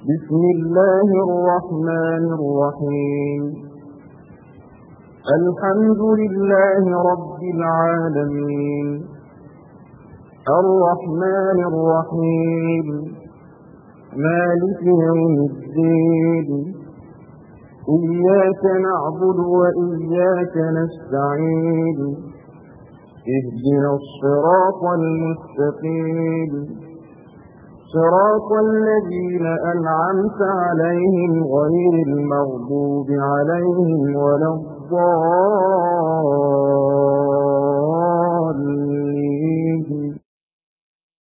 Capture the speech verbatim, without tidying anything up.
بسم الله الرحمن الرحيم الحمد لله رب العالمين الرحمن الرحيم مالك يوم الدين إياك نعبد وإياك نستعين اهدنا الصراط المستقيم صراط الذين أنعمت عليهم غير المغضوب عليهم ولا الضالين